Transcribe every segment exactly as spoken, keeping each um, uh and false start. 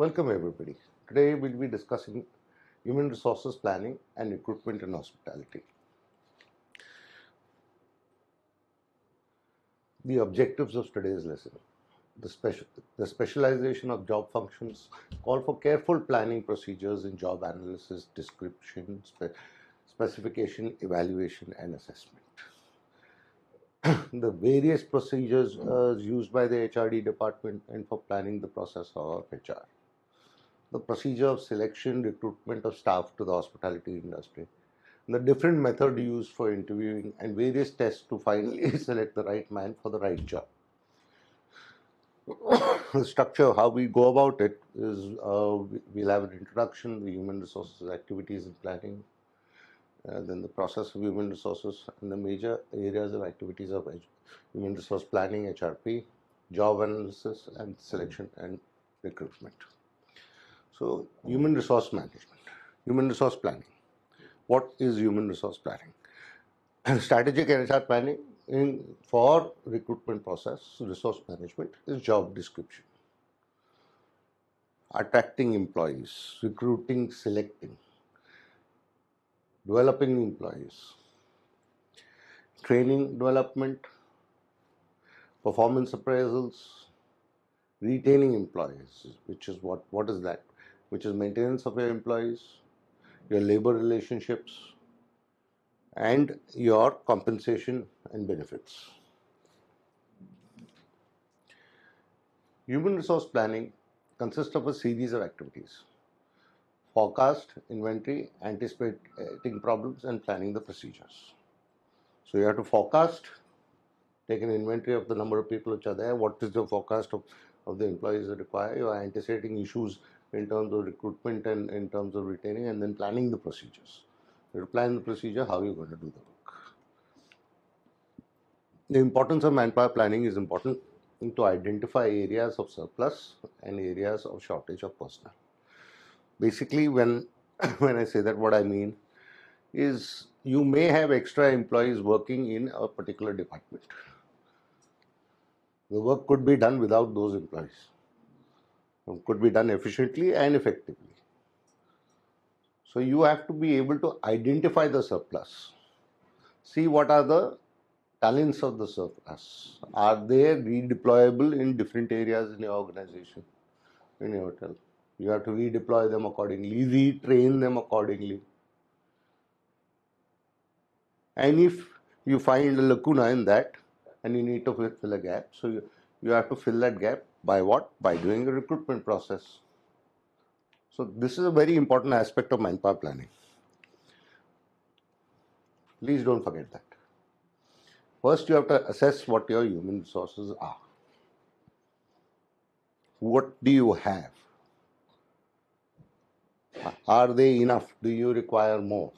Welcome everybody. Today we'll be discussing human resources planning and recruitment in hospitality. The objectives of today's lesson. The, special, the specialization of job functions call for careful planning procedures in job analysis, description, spe specification, evaluation and assessment. The various procedures uh, used by the H R D department and for planning the process of H R. The procedure of selection, recruitment of staff to the hospitality industry, the different method used for interviewing and various tests to finally select the right man for the right job. The structure, how we go about it is uh, we'll have an introduction, the human resources activities and planning, uh, then the process of human resources and the major areas of activities of human resource planning, H R P, job analysis and selection and recruitment. So, human resource management, human resource planning. What is human resource planning? Strategic H R planning in, for recruitment process, resource management is job description. Attracting employees, recruiting, selecting, developing employees, training development, performance appraisals, retaining employees, which is what, what is that? Which is maintenance of your employees, your labor relationships, and your compensation and benefits. Human resource planning consists of a series of activities: forecast, inventory, anticipating problems, and planning the procedures. So you have to forecast, take an inventory of the number of people which are there, what is the forecast of, of the employees that require, you are anticipating issues in terms of recruitment and in terms of retaining, and then planning the procedures. You plan the procedure, how you're going to do the work. The importance of manpower planning is important to identify areas of surplus and areas of shortage of personnel. Basically, when, when I say that, what I mean is you may have extra employees working in a particular department. The work could be done without those employees. It could be done efficiently and effectively. So you have to be able to identify the surplus. See what are the talents of the surplus. Are they redeployable in different areas in your organization, in your hotel? You have to redeploy them accordingly, retrain them accordingly. And if you find a lacuna in that and you need to fill a gap, so you, you have to fill that gap by what? By doing a recruitment process. So this is a very important aspect of manpower planning. Please don't forget that. First, you have to assess what your human resources are. What do you have? Are they enough? Do you require more?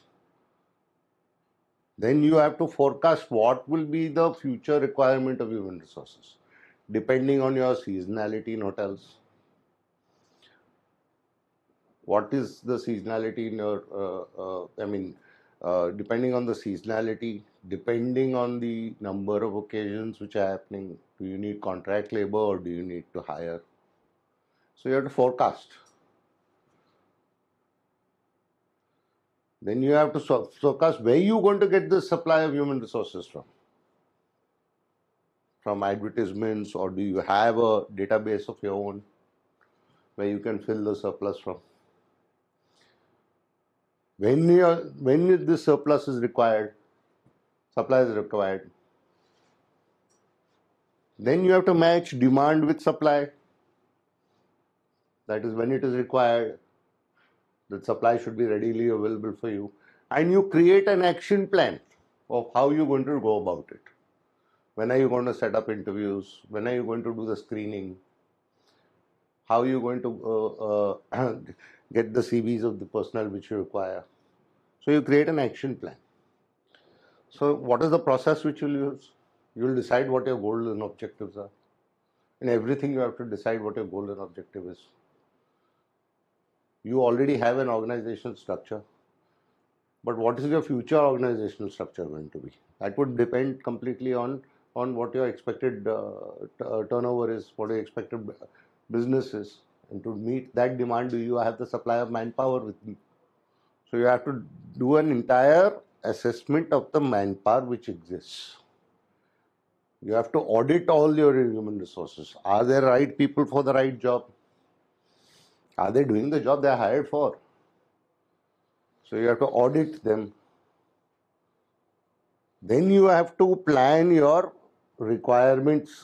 Then you have to forecast what will be the future requirement of human resources, depending on your seasonality in hotels. What is the seasonality in your, uh, uh, I mean, uh, depending on the seasonality, depending on the number of occasions which are happening, do you need contract labor or do you need to hire? So you have to forecast. Then you have to forecast where you are going to get the supply of human resources from. From advertisements, or do you have a database of your own where you can fill the surplus from? When you are, when this surplus is required, supply is required, then you have to match demand with supply. That is, when it is required, the supply should be readily available for you, and you create an action plan of how you're going to go about it. When are you going to set up interviews? When are you going to do the screening? How are you going to uh, uh, get the C Vs of the personnel which you require? So you create an action plan. So what is the process which you'll use? You'll decide what your goals and objectives are. In everything you have to decide what your goal and objective is. You already have an organizational structure, but what is your future organizational structure going to be? That would depend completely on, on what your expected uh, turnover is, what your expected business is, And to meet that demand, do you have the supply of manpower with you? So you have to do an entire assessment of the manpower which exists. You have to audit all your human resources. Are there right people for the right job? Are they doing the job they are hired for? So you have to audit them. Then you have to plan your requirements.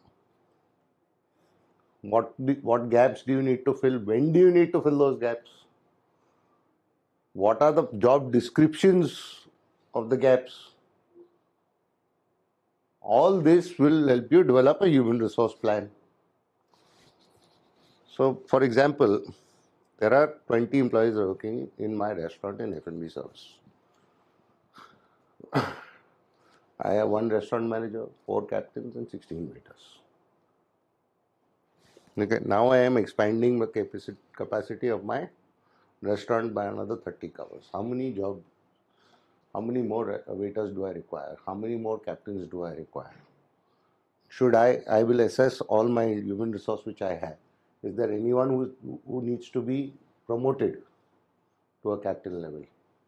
What, what gaps do you need to fill? When do you need to fill those gaps? What are the job descriptions of the gaps? All this will help you develop a human resource plan. So, for example, there are twenty employees working in my restaurant in F and B service. I have one restaurant manager, four captains, and sixteen waiters. Okay, now I am expanding the capacity capacity of my restaurant by another thirty covers. How many jobs? How many more waiters do I require? How many more captains do I require? Should I, I will assess all my human resource which I have. Is there anyone who, who needs to be promoted to a captain level?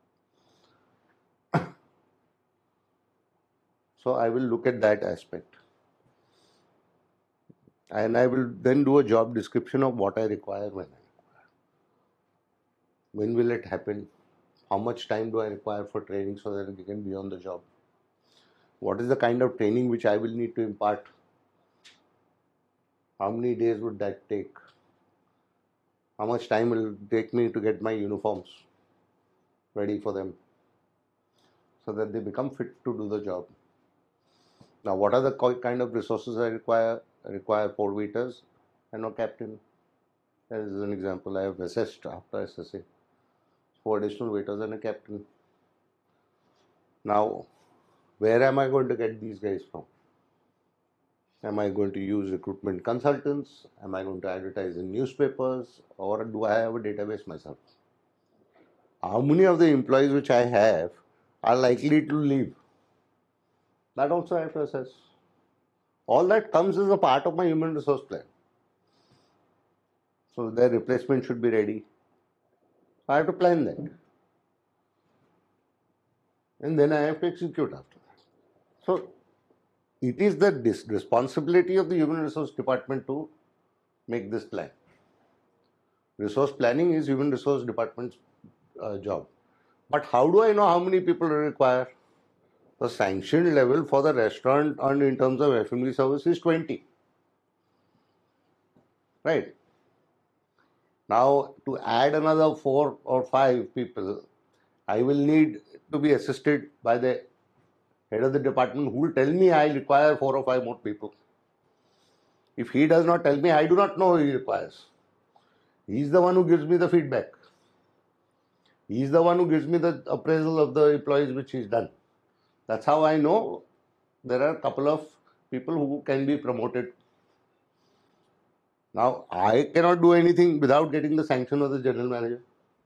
So I will look at that aspect. And I will then do a job description of what I require when I require. When will it happen? How much time do I require for training so that I can be on the job? What is the kind of training which I will need to impart? How many days would that take? How much time will it take me to get my uniforms ready for them so that they become fit to do the job? Now, what are the kind of resources I require? I require four waiters and no captain. As an example, I have assessed after assessing four additional waiters and a captain. Now, where am I going to get these guys from? Am I going to use recruitment consultants? Am I going to advertise in newspapers? Or do I have a database myself? How many of the employees which I have are likely to leave? That also I have to assess. All that comes as a part of my human resource plan. So their replacement should be ready. I have to plan that. And then I have to execute after that. So it is the responsibility of the human resource department to make this plan. Resource planning is human resource department's uh, job. But how do I know how many people require? The sanctioned level for the restaurant and in terms of F and B service is twenty. Right? Now, to add another four or five people, I will need to be assisted by the head of the department who will tell me I require four or five more people. If he does not tell me, I do not know he requires. He is the one who gives me the feedback. He is the one who gives me the appraisal of the employees which he's done. That's how I know there are a couple of people who can be promoted. Now, I cannot do anything without getting the sanction of the general manager.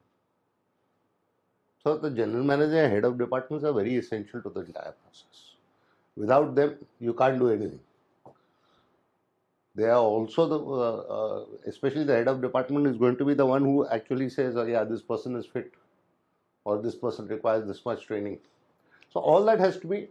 So, the general manager and head of departments are very essential to the entire process. Without them, you can't do anything. They are also the, uh, uh, especially the head of department is going to be the one who actually says, oh yeah, this person is fit or this person requires this much training. So, all that has to be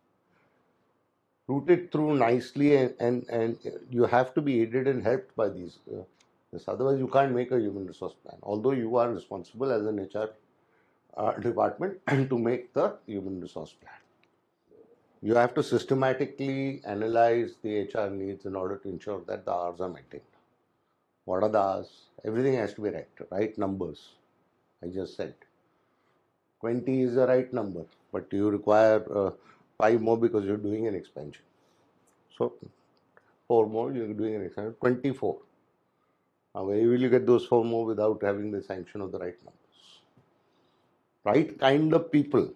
routed through nicely and, and, and you have to be aided and helped by these. Uh, this. Otherwise, you can't make a human resource plan. Although you are responsible as an H R uh, department to make the human resource plan. You have to systematically analyze the H R needs in order to ensure that the hours are maintained. What are the hours? Everything has to be right, right numbers. I just said. twenty is the right number, but you require uh, five more because you're doing an expansion. So, four more, you're doing an expansion, twenty-four. Now, where will you get those four more without having the sanction of the right numbers? Right kind of people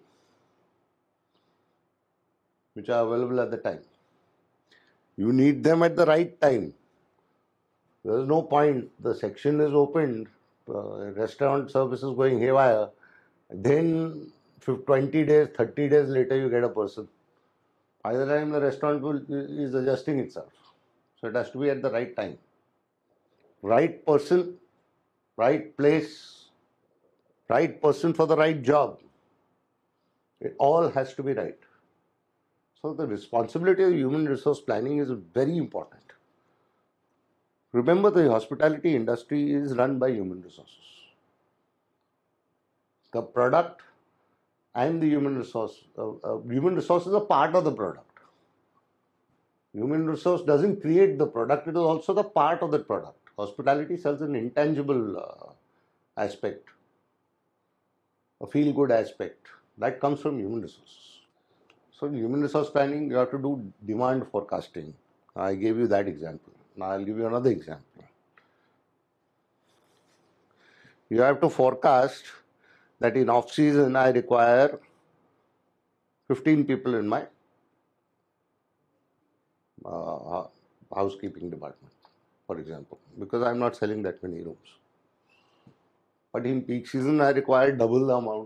which are available at the time. You need them at the right time. There is no point. The section is opened, uh, restaurant service is going haywire. Then twenty days, thirty days later, you get a person. By the time the restaurant will, is adjusting itself. So it has to be at the right time. right person, right place, right person for the right job. It all has to be right. So the responsibility of human resource planning is very important. Remember, the hospitality industry is run by human resources. The product and the human resource, uh, uh, human resource is a part of the product. Human resource doesn't create the product, it is also the part of the product. Hospitality sells an intangible uh, aspect, a feel good aspect that comes from human resources. So, in human resource planning, you have to do demand forecasting. I gave you that example. Now, I'll give you another example. You have to forecast that in off season I require fifteen people in my uh, housekeeping department, for example, because I'm not selling that many rooms. But in peak season I require double the amount.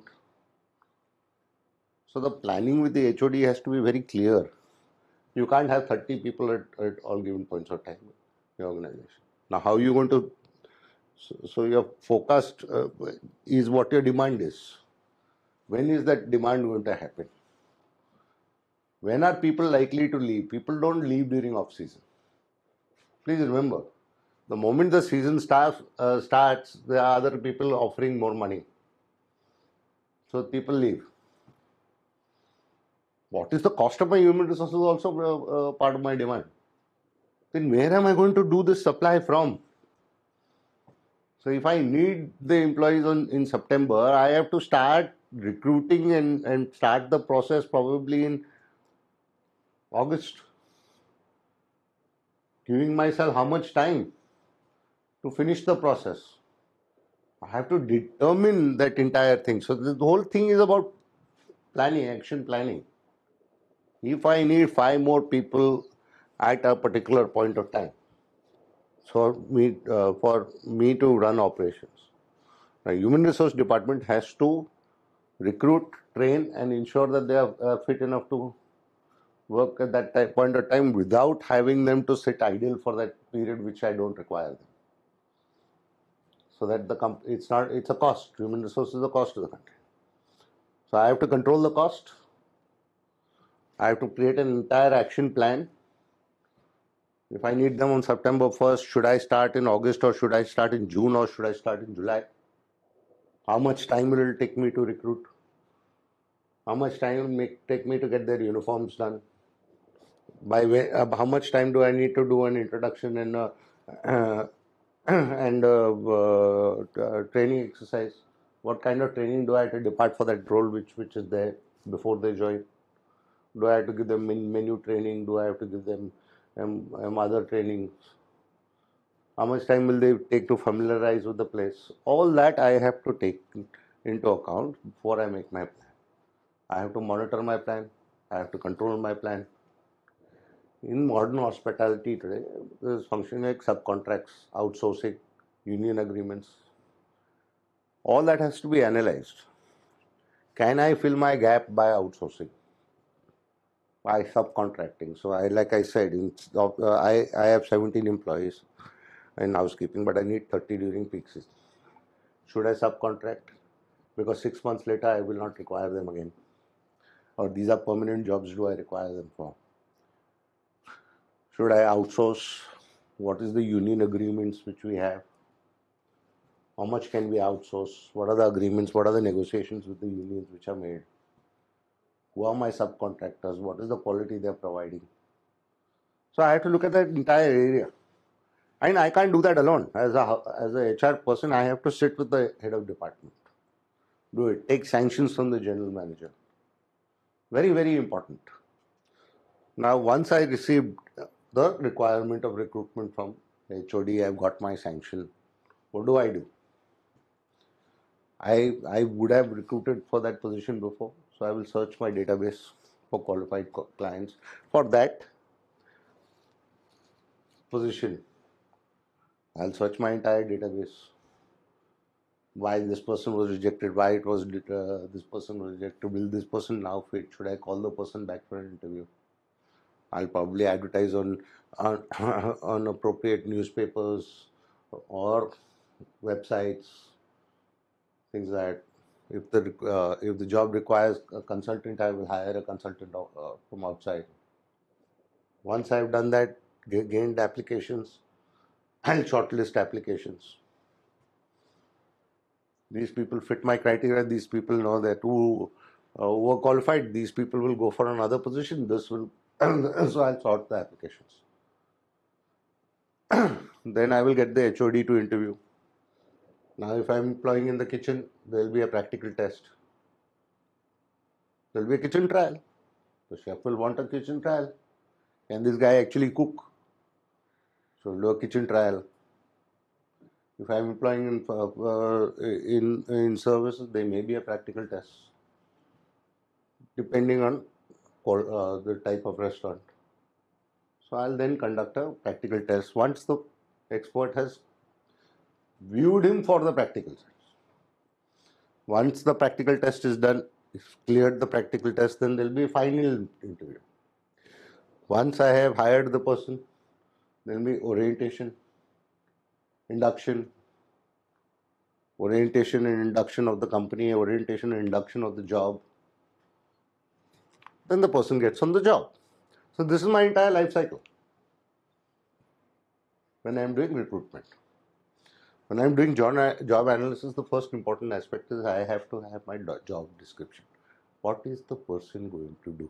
So the planning with the H O D has to be very clear. You can't have thirty people at, at all given points of time in your organization. Now, how are you going to? So, so your forecast uh, is what your demand is. When is that demand going to happen? When are people likely to leave? People don't leave during off season. Please remember, the moment the season starts, uh, starts, there are other people offering more money. So people leave. What is the cost of my human resources also uh, uh, part of my demand? Then where am I going to do this supply from? So if I need the employees on, in September, I have to start recruiting and, and start the process probably in August. Giving myself how much time to finish the process. I have to determine that entire thing. So the whole thing is about planning, action planning. If I need five more people at a particular point of time, so me, uh, for me to run operations, the human resource department has to recruit, train, and ensure that they are uh, fit enough to work at that time, point of time without having them to sit idle for that period which I don't require them. So that the comp- it's not it's a cost. Human resources is a cost to the country. So I have to control the cost. I have to create an entire action plan. If I need them on September first, should I start in August or should I start in June or should I start in July? How much time will it take me to recruit? How much time will it take me to get their uniforms done? By way, uh, how much time do I need to do an introduction and uh, uh, and uh, uh, training exercise? What kind of training do I have to depart for that role which which is there before they join? Do I have to give them menu training? Do I have to give them um, um, other trainings? How much time will they take to familiarize with the place? All that I have to take into account before I make my plan. I have to monitor my plan. I have to control my plan. In modern hospitality today, there is functioning like subcontracts, outsourcing, union agreements. All that has to be analyzed. Can I fill my gap by outsourcing? By subcontracting. So I, like I said, in, uh, I, I have seventeen employees in housekeeping, but I need thirty during peak season. Should I subcontract? Because six months later, I will not require them again. Or these are permanent jobs, do I require them for? Should I outsource? What is the union agreements which we have? How much can we outsource? What are the agreements? What are the negotiations with the unions which are made? Who are my subcontractors? What is the quality they are providing? So I have to look at that entire area. And I can't do that alone. As a, as a H R person, I have to sit with the head of department. Do it. Take sanctions from the general manager. Very, very important. Now, once I received the requirement of recruitment from H O D, I've got my sanction. What do I do? I, I would have recruited for that position before. So I will search my database for qualified clients. For that position, I'll search my entire database. Why this person was rejected, why it was uh, this person was rejected, will this person now fit, should I call the person back for an interview? I'll probably advertise on on, on appropriate newspapers, or websites, things that if the uh, if the job requires a consultant, I will hire a consultant uh, from outside. Once I've done that, gained applications, I'll shortlist applications. These people fit my criteria. These people know that who, uh, who are qualified. These people will go for another position. This will, so I'll sort the applications. Then I will get the H O D to interview. Now, if I'm employing in the kitchen, there will be a practical test. There will be a kitchen trial. The chef will want a kitchen trial. Can this guy actually cook? So we'll do a kitchen trial. If I'm employing in, uh, in, in services, there may be a practical test, depending on uh, the type of restaurant. So I'll then conduct a practical test once the expert has viewed him for the practical test. Once the practical test is done, if cleared the practical test, then there will be a final interview. Once I have hired the person, there will be orientation, induction, orientation and induction of the company, orientation and induction of the job. Then the person gets on the job. So this is my entire life cycle when I am doing recruitment. When I am doing job, job analysis, the first important aspect is I have to have my job description. What is the person going to do?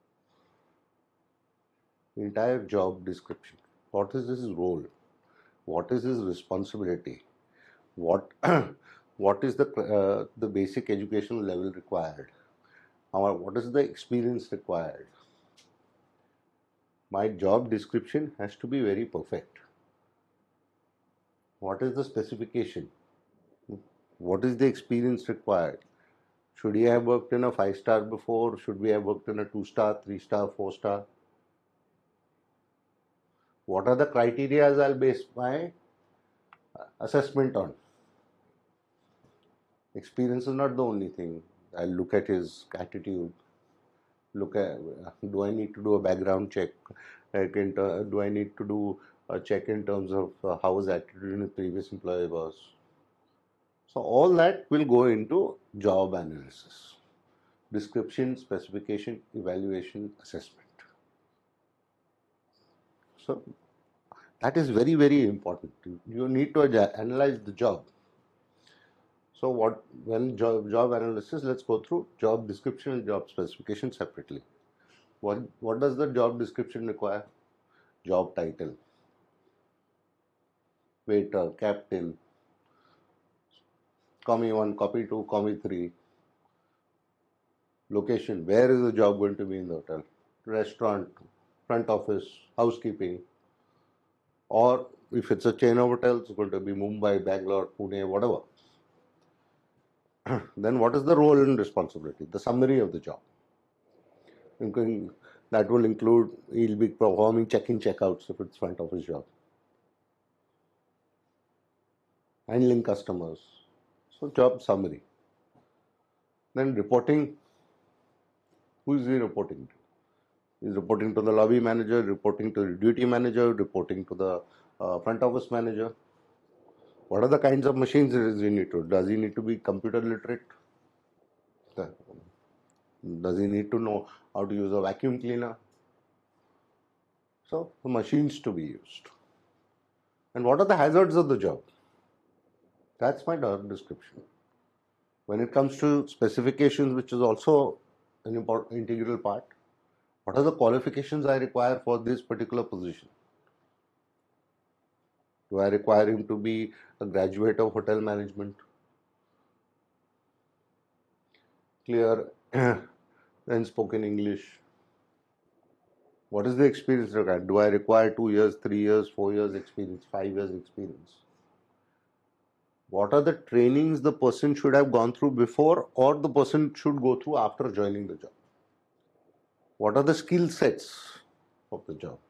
The entire job description. What is his role? What is his responsibility? What what is the uh, the basic educational level required? Or what is the experience required? My job description has to be very perfect. What is the specification? What is the experience required? Should he have worked in a five star before? Should we have worked in a two star, three star, four star? What are the criteria I'll base my assessment on? Experience is not the only thing. I'll look at his attitude. Look at, do I need to do a background check? Like in, do I need to do a check in terms of uh, how his attitude in the previous employer was? So all that will go into job analysis. Description, specification, evaluation, assessment. So that is very, very important. You need to analyze the job. So what, when job, job analysis, let's go through job description and job specification separately. What, what does the job description require? Job title, waiter, captain, commi one, copy two, commi three. Location, where is the job going to be in the hotel? Restaurant, front office, housekeeping. Or if it's a chain of hotels, it's going to be Mumbai, Bangalore, Pune, whatever. Then what is the role and responsibility? The summary of the job. That will include, he'll be performing check-in, check-outs if it's front office job. Handling customers. So job summary. Then reporting. Who is he reporting to? He's reporting to the lobby manager, reporting to the duty manager, reporting to the uh, front office manager. What are the kinds of machines does he need to? Does he need to be computer literate? Does he need to know how to use a vacuum cleaner? So, the machines to be used. And what are the hazards of the job? That's my job description. When it comes to specifications, which is also an important integral part, what are the qualifications I require for this particular position? Do I require him to be a graduate of hotel management? Clear and spoken English? What is the experience required? Do I require two years, three years, four years experience, five years experience? What are the trainings the person should have gone through before or the person should go through after joining the job? What are the skill sets of the job?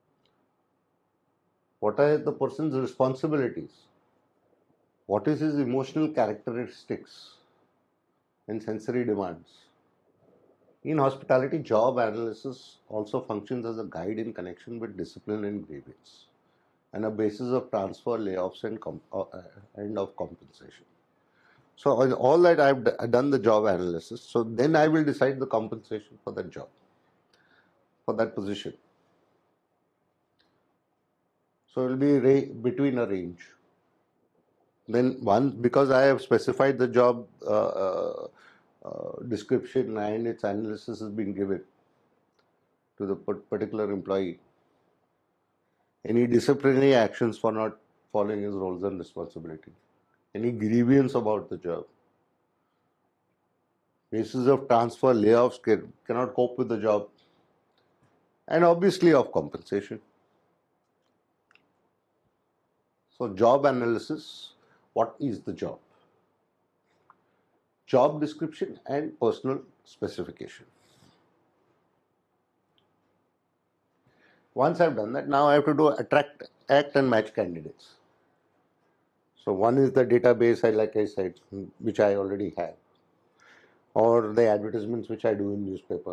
What are the person's responsibilities? What is his emotional characteristics and sensory demands? In hospitality, job analysis also functions as a guide in connection with discipline and grievance. and a basis of transfer, layoffs, and, com- uh, and of compensation. So on all that, I've d- done the job analysis. So then I will decide the compensation for that job, for that position. So it will be ra- between a range. Then one, because I have specified the job uh, uh, uh, description and its analysis has been given to the particular employee. Any disciplinary actions for not following his roles and responsibility. Any grievance about the job. Basis of transfer, layoffs, can, cannot cope with the job. And obviously of compensation. So job analysis, what is the job? Job description and personal specification. Once I've done that, now I have to do attract, act and match candidates. So one is the database, I like I said, which I already have, or the advertisements which I do in newspaper,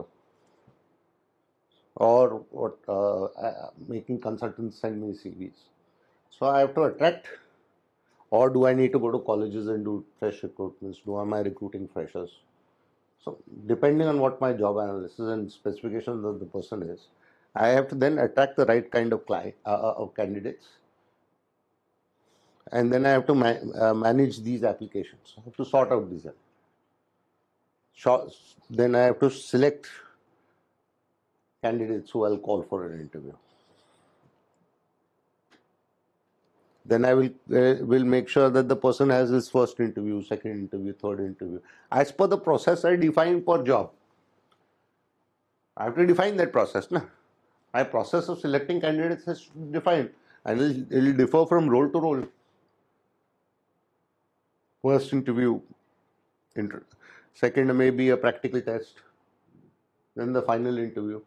or what uh, uh, making consultants send me C Vs. So I have to attract, or do I need to go to colleges and do fresh recruitments? Do am I recruiting freshers? So depending on what my job analysis and specifications of the person is, I have to then attract the right kind of client uh, uh, of candidates, and then I have to ma- uh, manage these applications. I have to sort out these. Then I have to select candidates who I'll call for an interview. Then I will uh, will make sure that the person has his first interview, second interview, third interview, as per the process I define for job. I have to define that process. Na? My process of selecting candidates is defined, and it will differ from role to role. First interview, inter- second may be a practical test, then the final interview.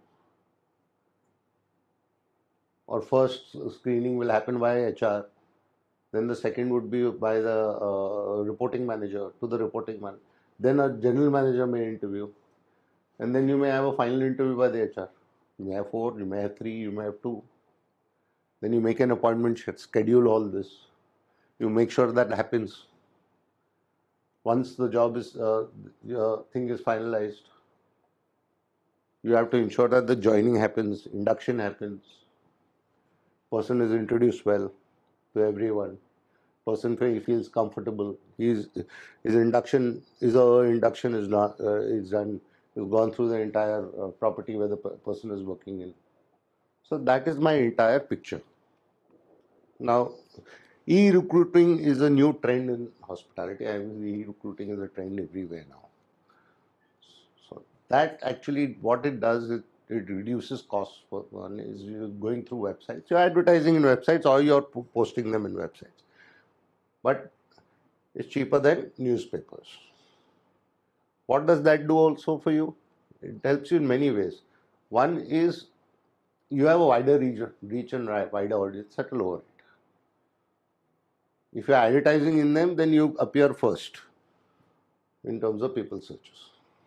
Or first screening will happen by H R, then the second would be by the uh, reporting manager to the reporting man. Then a general manager may interview, and then you may have a final interview by the H R. You may have four, you may have three, you may have two. Then you make an appointment, schedule all this. You make sure that happens. Once the job is, uh, the thing is finalized, you have to ensure that the joining happens, induction happens, person is introduced well to everyone, person feels comfortable, his his induction is a induction is not uh, is done, he's gone through the entire uh, property where the person is working in. So that is my entire picture. Now, e-recruiting is a new trend in hospitality. I mean, e-recruiting is a trend everywhere now. So that actually what it does is it reduces costs. For one is you're going through websites, you're advertising in websites or you're posting them in websites. But it's cheaper than newspapers. What does that do also for you? It helps you in many ways. One is you have a wider reach, reach and wider audience at a lower rate. If you're advertising in them, then you appear first in terms of people searches.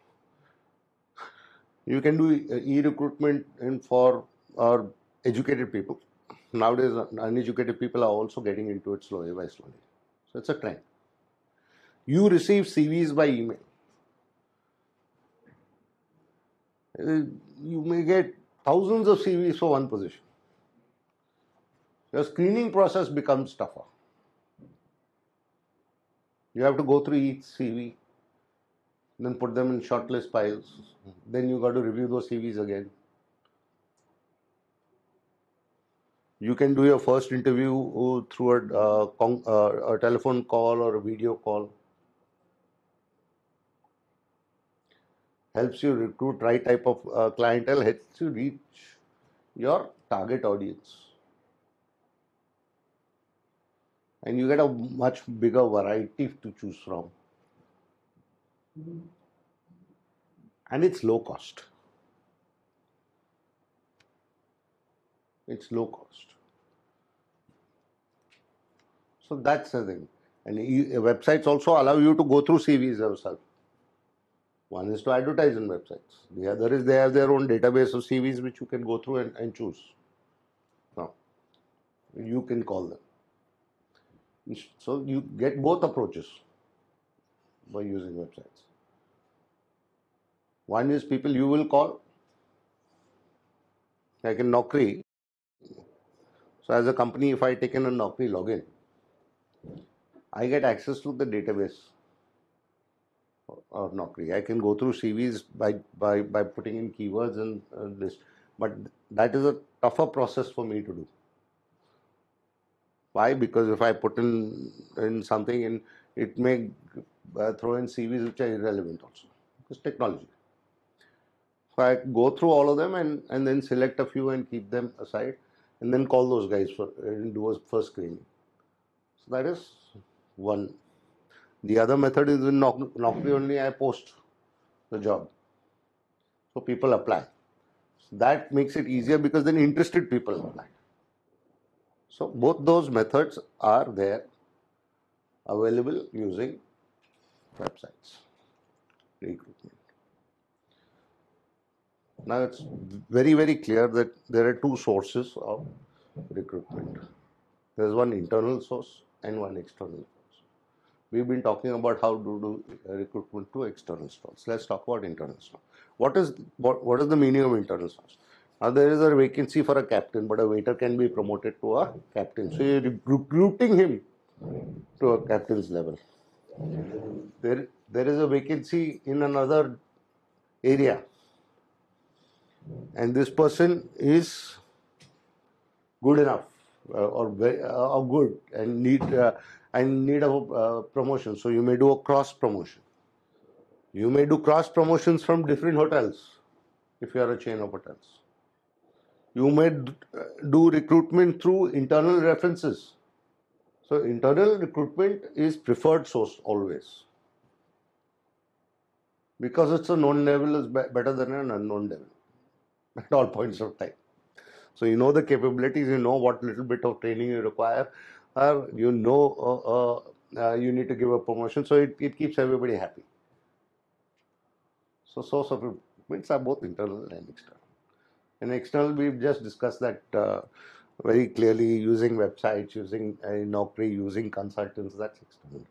You can do e-recruitment in for our educated people. Nowadays, uneducated people are also getting into it slowly by slowly. So it's a trend. You receive C Vs by email. You may get thousands of C Vs for one position. Your screening process becomes tougher. You have to go through each C V, then put them in shortlist files. Then you got to review those C Vs again. You can do your first interview through a, uh, con- uh, a telephone call or a video call. Helps you recruit right type of uh, clientele, helps you reach your target audience. And you get a much bigger variety to choose from. And it's low cost. It's low cost. So that's the thing. And websites also allow you to go through C Vs yourself. One is to advertise in websites. The other is they have their own database of C Vs which you can go through and, and choose. Now, You can call them. So you get both approaches by using websites. One is people you will call, like in Naukri. So as a company, if I take in a Naukri login, I get access to the database of Naukri. I can go through C Vs by by by putting in keywords and uh, list, but that is a tougher process for me to do. Why? Because if I put in in something in, it may uh, throw in C Vs which are irrelevant also. It's technology. So I go through all of them and, and then select a few and keep them aside, and then call those guys for and do a first screening. So that is one. The other method is in Naukri only I post the job. So people apply. So that makes it easier because then interested people apply. So both those methods are there available using websites. Recruitment. Now it's very, very clear that there are two sources of recruitment. There's one internal source and one external source. We've been talking about how to do recruitment to external source. Let's talk about internal source. What is what, what is the meaning of internal source? Now there is a vacancy for a captain, but a waiter can be promoted to a captain. So you're recruiting him to a captain's level. There, there is a vacancy in another area, and this person is good enough uh, or very, uh, good and need uh, and need a uh, promotion. So you may do a cross promotion. You may do cross promotions from different hotels if you are a chain of hotels. You may do recruitment through internal references. So internal recruitment is preferred source always, because it's a known devil is better than an unknown devil at all points of time. So you know the capabilities, you know what little bit of training you require, or you know uh, uh, uh, you need to give a promotion. So it, it keeps everybody happy. So source of recruitments are both internal and external. And external, we've just discussed that uh, very clearly, using websites, using uh, Naukri, using consultants, that's external.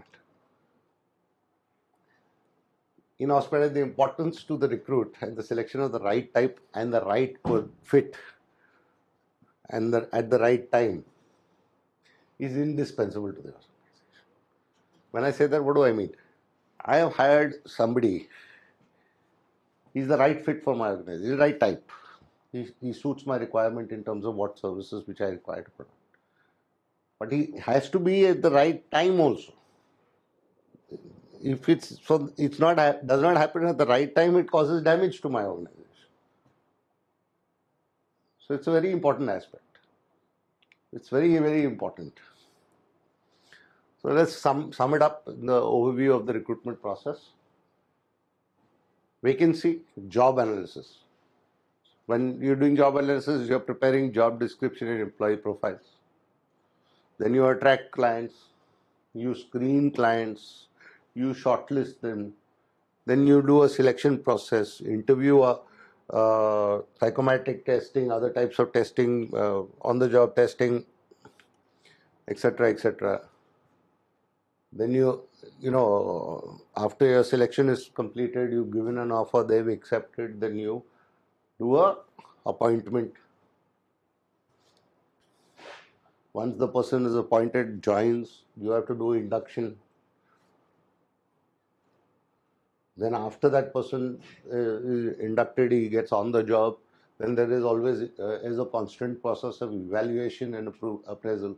In hospitality, the importance to the recruit and the selection of the right type and the right fit and the, at the right time is indispensable to the organization. When I say that, what do I mean? I have hired somebody, he's the right fit for my organization, he's the right type. He, he suits my requirement in terms of what services which I require to provide. But he has to be at the right time also. If it's so, it's not does not happen at the right time, it causes damage to my organization. So it's a very important aspect. It's very, very important. So let's sum, sum it up in the overview of the recruitment process. Vacancy, job analysis. When you're doing job analysis, you're preparing job description and employee profiles. Then you attract clients, you screen clients, you shortlist them. Then you do a selection process, interview, a, uh, psychometric testing, other types of testing, uh, on-the-job testing, et cetera, et cetera. Then you, you know, after your selection is completed, you've given an offer, they've accepted, then you do a appointment. Once the person is appointed, joins, you have to do induction. Then after that person uh, is inducted, he gets on the job. Then there is always uh, is a constant process of evaluation and appraisal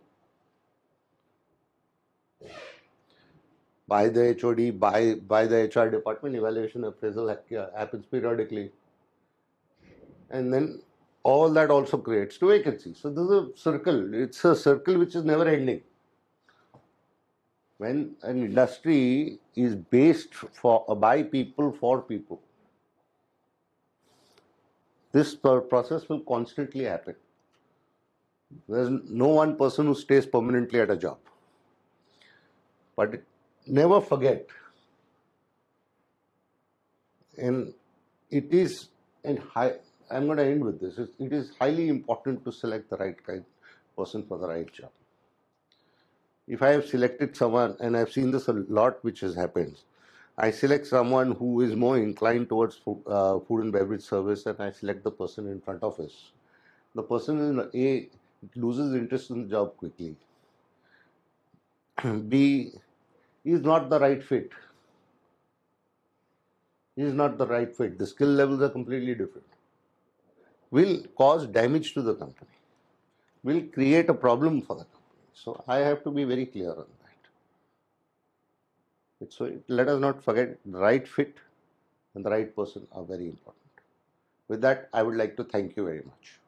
by the H O D, by, by the H R department. Evaluation appraisal happens periodically. And then all that also creates to vacancy. So this is a circle. It's a circle which is never ending. When an industry is based for by people for people, this process will constantly happen. There's no one person who stays permanently at a job. But never forget, and it is, and high, I'm going to end with this, it is highly important to select the right kind, person for the right job. If I have selected someone, and I've seen this a lot, which has happened, I select someone who is more inclined towards food, uh, food and beverage service, and I select the person in front of us. The person in A loses interest in the job quickly. B is not the right fit. He is not the right fit. The skill levels are completely different. Will cause damage to the company. Will create a problem for the company. So I have to be very clear on that. So let us not forget the right fit and the right person are very important. With that, I would like to thank you very much.